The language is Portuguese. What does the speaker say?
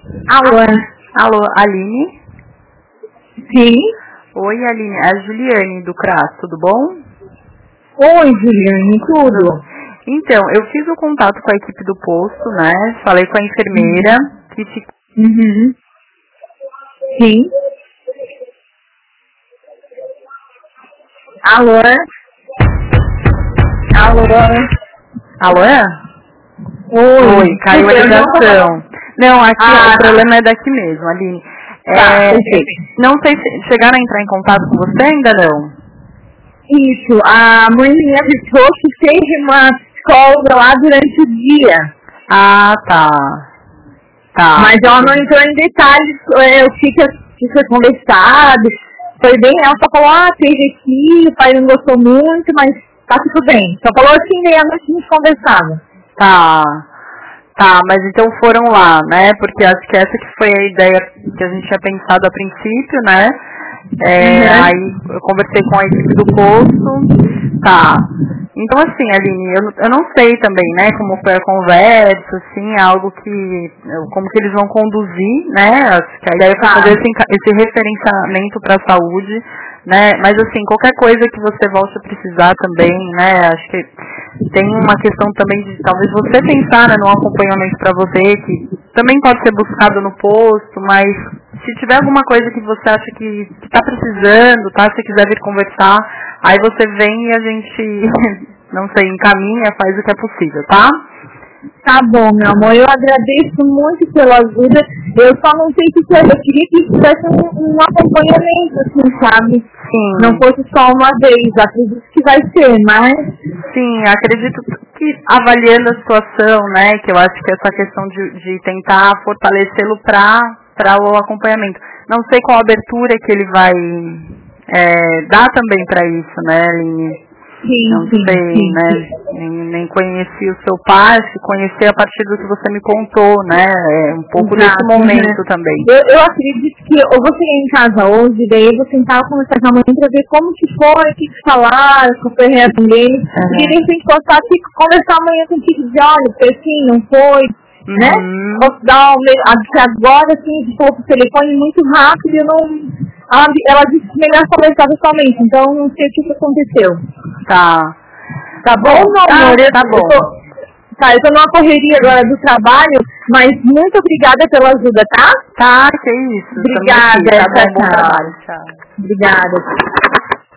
Alô? Alô, Aline? Sim. Oi, Aline. É a Juliane do CRAS, tudo bom? Oi, Juliane, tudo? Então, eu fiz o contato com a equipe do posto, né? Falei com a enfermeira que te... Uhum. Sim. Alô? Alô? Alô? Oi, Caiu a ligação. Não, aqui o problema é daqui mesmo, Aline. Não sei se chegaram a entrar em contato com você, ainda não? Isso, a mãe me avisou que teve uma psicóloga lá durante o dia. Ah, tá. Mas ela não entrou em detalhes o que foi conversado. Foi bem, ela só falou, teve aqui, o pai não gostou muito, mas tá tudo bem. Só falou assim, meia-noite a gente conversava. Tá, mas então foram lá, né? Porque acho que essa que foi a ideia que a gente tinha pensado a princípio, né? Aí eu conversei com a equipe do posto, tá. Então assim, Aline, eu não sei também, né, como foi a conversa, assim, algo como que eles vão conduzir, né, acho que a ideia foi fazer esse referenciamento para a saúde, né, mas assim, qualquer coisa que você volte a precisar também, né, acho que tem uma questão também de talvez você pensar, né, num acompanhamento para você, que também pode ser buscado no posto, mas se tiver alguma coisa que você acha que está precisando, tá, se quiser vir conversar, aí você vem e a gente, não sei, encaminha, faz o que é possível, tá? Tá bom, meu amor, eu agradeço muito pela ajuda. Eu só não sei se eu queria que tivesse um acompanhamento, assim, sabe? Sim. Não fosse só uma vez, acredito que vai ser, mas... Sim, acredito que avaliando a situação, né, que eu acho que essa questão de tentar fortalecê-lo para o acompanhamento. Não sei qual abertura que ele vai dar também para isso, né, Aline? Não sei, né? Nem conheci o seu pai, se conheci a partir do que você me contou, né? Um pouco desse momento também. Eu acredito que eu vou chegar em casa hoje, daí eu vou tentar conversar com a mãe pra ver como que foi, o que falaram, qual foi a reação dele. E de repente posso aqui conversar amanhã contigo de olha, foi assim, não foi, né? Posso dar agora, assim, de pouco o telefone muito rápido, eu não... Ela disse que melhor conversar pessoalmente, então não sei o que aconteceu. Tá bom, meu amor? Tá bom. Eu tô numa correria agora do trabalho, mas muito obrigada pela ajuda, tá? Tá, que isso. Obrigada, tá bom, bom trabalho. Tchau. Obrigada.